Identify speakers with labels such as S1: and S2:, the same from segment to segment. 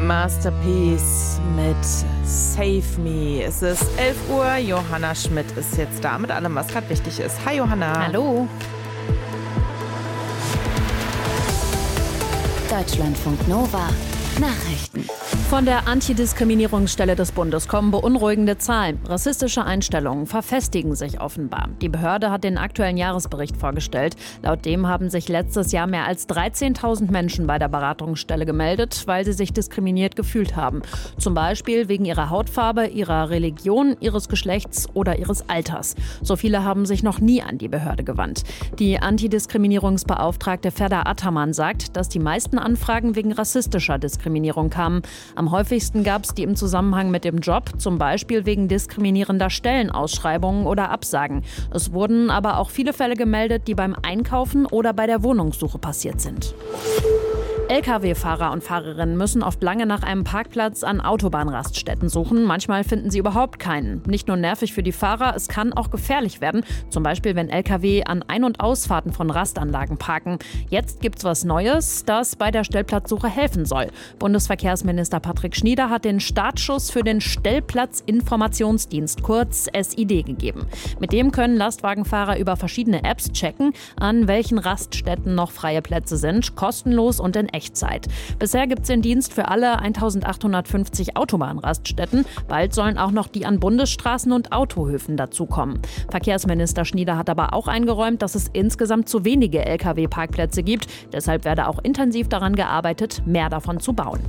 S1: Masterpiece mit Save Me. Es ist 11 Uhr, Johanna Schmidt ist jetzt da mit allem, was gerade wichtig ist. Hi Johanna.
S2: Hallo.
S3: Deutschlandfunk Nova. Nachrichten.
S2: Von der Antidiskriminierungsstelle des Bundes kommen beunruhigende Zahlen. Rassistische Einstellungen verfestigen sich offenbar. Die Behörde hat den aktuellen Jahresbericht vorgestellt. Laut dem haben sich letztes Jahr mehr als 13.000 Menschen bei der Beratungsstelle gemeldet, weil sie sich diskriminiert gefühlt haben. Zum Beispiel wegen ihrer Hautfarbe, ihrer Religion, ihres Geschlechts oder ihres Alters. So viele haben sich noch nie an die Behörde gewandt. Die Antidiskriminierungsbeauftragte Ferda Ataman sagt, dass die meisten Anfragen wegen rassistischer Diskriminierung kamen. Am häufigsten gab es die im Zusammenhang mit dem Job, zum Beispiel wegen diskriminierender Stellenausschreibungen oder Absagen. Es wurden aber auch viele Fälle gemeldet, die beim Einkaufen oder bei der Wohnungssuche passiert sind. Lkw-Fahrer und Fahrerinnen müssen oft lange nach einem Parkplatz an Autobahnraststätten suchen. Manchmal finden sie überhaupt keinen. Nicht nur nervig für die Fahrer, es kann auch gefährlich werden. Zum Beispiel, wenn Lkw an Ein- und Ausfahrten von Rastanlagen parken. Jetzt gibt's was Neues, das bei der Stellplatzsuche helfen soll. Bundesverkehrsminister Patrick Schnieder hat den Startschuss für den Stellplatzinformationsdienst, kurz SID, gegeben. Mit dem können Lastwagenfahrer über verschiedene Apps checken, an welchen Raststätten noch freie Plätze sind, kostenlos und in Echtzeit. Bisher gibt es den Dienst für alle 1850 Autobahnraststätten. Bald sollen auch noch die an Bundesstraßen und Autohöfen dazukommen. Verkehrsminister Schnieder hat aber auch eingeräumt, dass es insgesamt zu wenige Lkw-Parkplätze gibt. Deshalb werde auch intensiv daran gearbeitet, mehr davon zu bauen.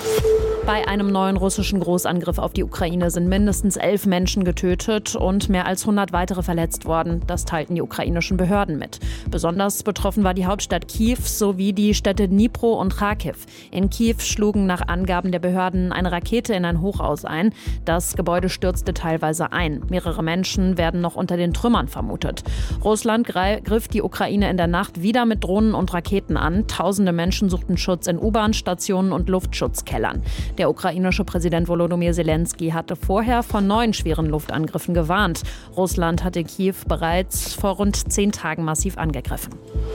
S2: Bei einem neuen russischen Großangriff auf die Ukraine sind mindestens 11 Menschen getötet und mehr als 100 weitere verletzt worden. Das teilten die ukrainischen Behörden mit. Besonders betroffen war die Hauptstadt Kiew sowie die Städte Dnipro und Charkiw. In Kiew schlugen nach Angaben der Behörden eine Rakete in ein Hochhaus ein. Das Gebäude stürzte teilweise ein. Mehrere Menschen werden noch unter den Trümmern vermutet. Russland griff die Ukraine in der Nacht wieder mit Drohnen und Raketen an. Tausende Menschen suchten Schutz in U-Bahn-Stationen und Luftschutzkellern. Der ukrainische Präsident Volodymyr Zelensky hatte vorher von neuen schweren Luftangriffen gewarnt. Russland hatte Kiew bereits vor rund 10 Tagen massiv angegriffen.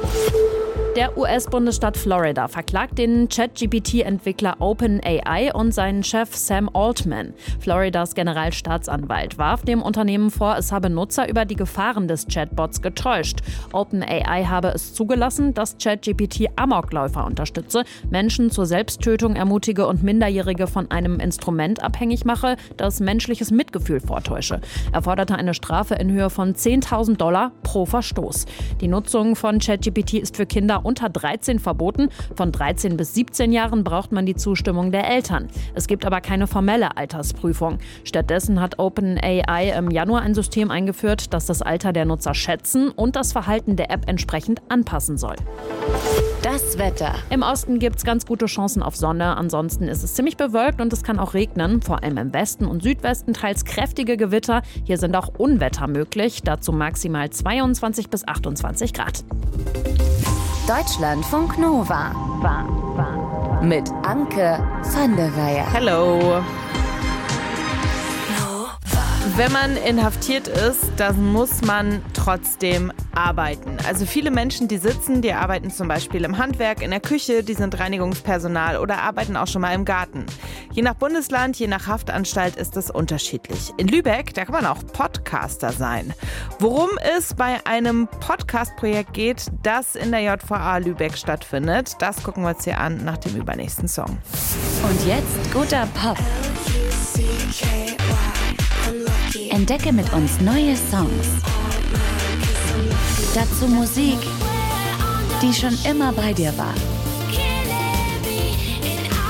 S2: Der US-Bundesstaat Florida verklagt den ChatGPT-Entwickler OpenAI und seinen Chef Sam Altman. Floridas Generalstaatsanwalt warf dem Unternehmen vor, es habe Nutzer über die Gefahren des Chatbots getäuscht. OpenAI habe es zugelassen, dass ChatGPT Amokläufer unterstütze, Menschen zur Selbsttötung ermutige und Minderjährige von einem Instrument abhängig mache, das menschliches Mitgefühl vortäusche. Er forderte eine Strafe in Höhe von $10.000 pro Verstoß. Die Nutzung von ChatGPT ist für Kinder unter 13 verboten. Von 13 bis 17 Jahren braucht man die Zustimmung der Eltern. Es gibt aber keine formelle Altersprüfung. Stattdessen hat OpenAI im Januar ein System eingeführt, das das Alter der Nutzer schätzen und das Verhalten der App entsprechend anpassen soll.
S3: Das Wetter.
S2: Im Osten gibt es ganz gute Chancen auf Sonne. Ansonsten ist es ziemlich bewölkt und es kann auch regnen. Vor allem im Westen und Südwesten teils kräftige Gewitter. Hier sind auch Unwetter möglich. Dazu maximal 22 bis 28 Grad.
S3: Deutschlandfunk Nova. Mit Anke van der Weyer.
S1: Hello. Wenn man inhaftiert ist, dann muss man trotzdem arbeiten. Also viele Menschen, die sitzen, die arbeiten zum Beispiel im Handwerk, in der Küche, die sind Reinigungspersonal oder arbeiten auch schon mal im Garten. Je nach Bundesland, je nach Haftanstalt ist es unterschiedlich. In Lübeck, da kann man auch Podcaster sein. Worum es bei einem Podcast-Projekt geht, das in der JVA Lübeck stattfindet, das gucken wir uns hier an nach dem übernächsten Song.
S3: Und jetzt guter Pop. Entdecke mit uns neue Songs. Dazu Musik, die schon immer bei dir war.